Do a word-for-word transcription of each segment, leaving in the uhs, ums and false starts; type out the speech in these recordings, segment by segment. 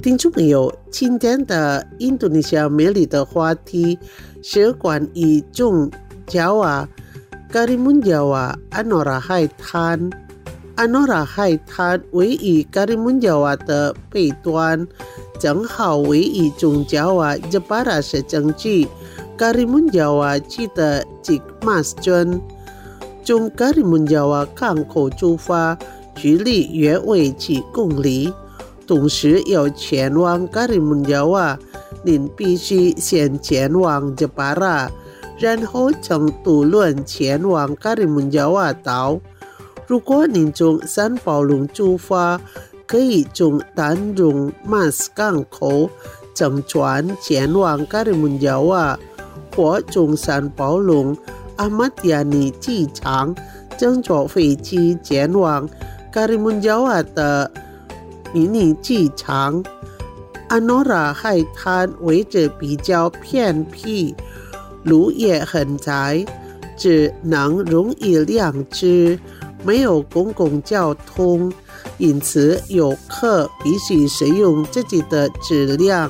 听众朋友，今天的印度尼西亚美丽的话题是关于中Jawa Karimun Jawa Anora 海滩。Anora 海滩位于 Karimun Jawa 的北端，正好位于中 Jawa Jepara 市政区 Karimun Jawa 区的 Cikmas 镇。从 Karimun Jawa 港口出发，距离约为七公里。同时要前往 Karimun Jawa， 您必须先前往 Jepara， 然后乘渡轮前往 Karimun Jawa 岛。如果您从三宝龙出发，可以从丹绒 Mas 港口乘船前往 Karimun Jawa， 或从三宝龙 Ahmad Yani 机场乘坐飞机前往 Karimun Jawa 的迷你机场。 Anora 海滩位置比较偏僻，路也很窄，只能容易两只，没有公共交通，因此游客必须使用自己的质量。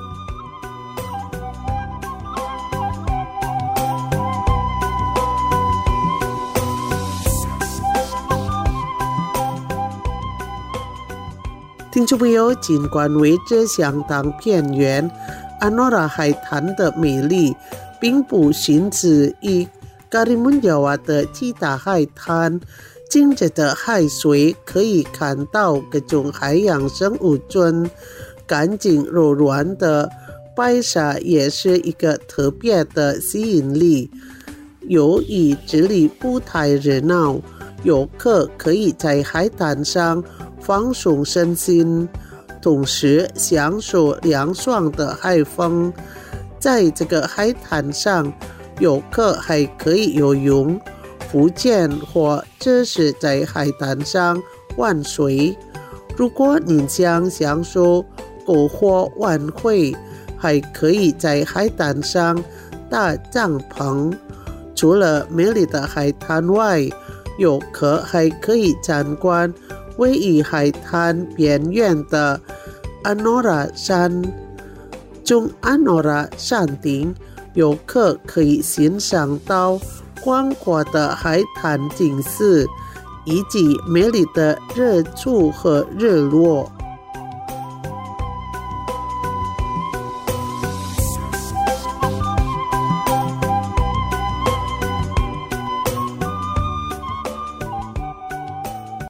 听众朋友，尽管位置相当偏远， Anora 海滩的美丽并不仅止于 Karimun Jawa 的其他海滩。清澈的海水可以看到各种海洋生物群，干净柔软的白沙也是一个特别的吸引力。由于这里不太热闹，游客可以在海滩上放松身心，同时享受凉爽的海风。在这个海滩上，游客还可以游泳、浮潜或者是在海滩上玩水。如果您想享受篝火晚会，还可以在海滩上搭帐篷。除了美丽的海滩外，游客还可以参观位于海滩边缘的 Anora 山。从 Anora 山顶，游客可以欣赏到广阔的海滩景色，以及美丽的日出和日落。